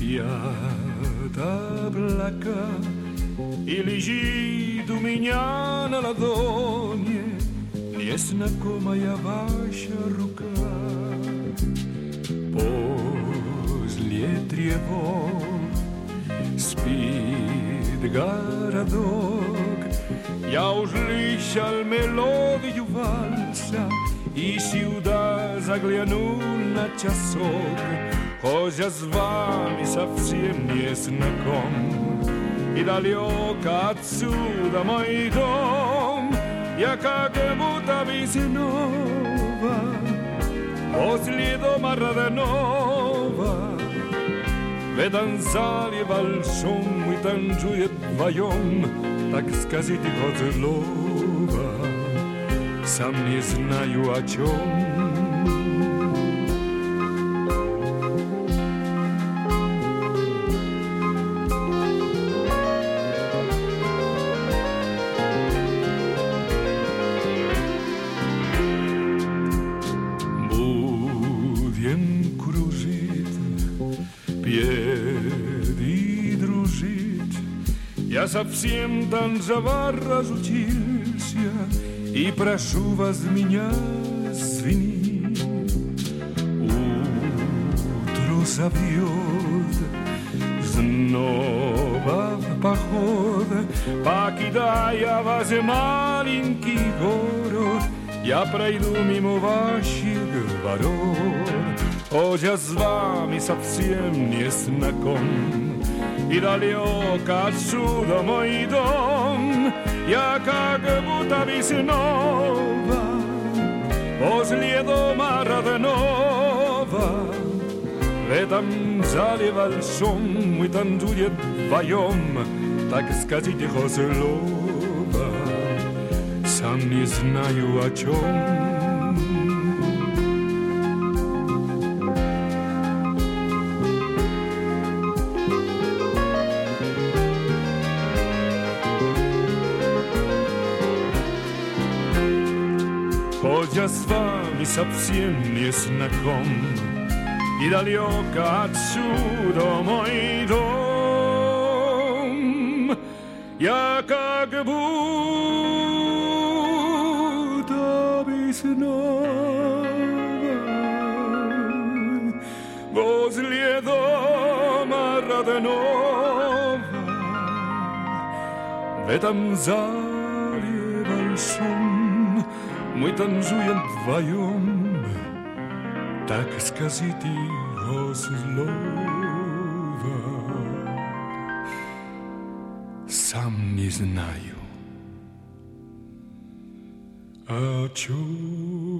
свят облака и лежит у меня на ладони незнакомая ваша рука. Возле тревог спит городок, я услышал мелодию вальса и сюда заглянул на часок. Хоть я с вами совсем не знаком, и далеко отсюда мой дом, я как будто бы снова возле дома родного. В этом зале большом мы танцуем вдвоем, так скажите хоть слово, сам не знаю о чем. Я совсем танцевать разучился, и прошу вас меня извинить. Утро зовет снова в поход, покидая вас маленький город, я пройду мимо ваших ворот. Хоть я с вами совсем не знаком, и далеко отсюда мой дом, я как будто бы снова возле дома родного. В этом зале большом мы танцуем вдвоем, так скажите хоть слово, сам не знаю о чем. Хоть я с вами совсем не знаком, и далеко отсюда мой дом, я как будто бы снова возле дома родного. В этом зале большом мы танцуем вдвоем, так скажите хоть слово, сам не знаю о чем.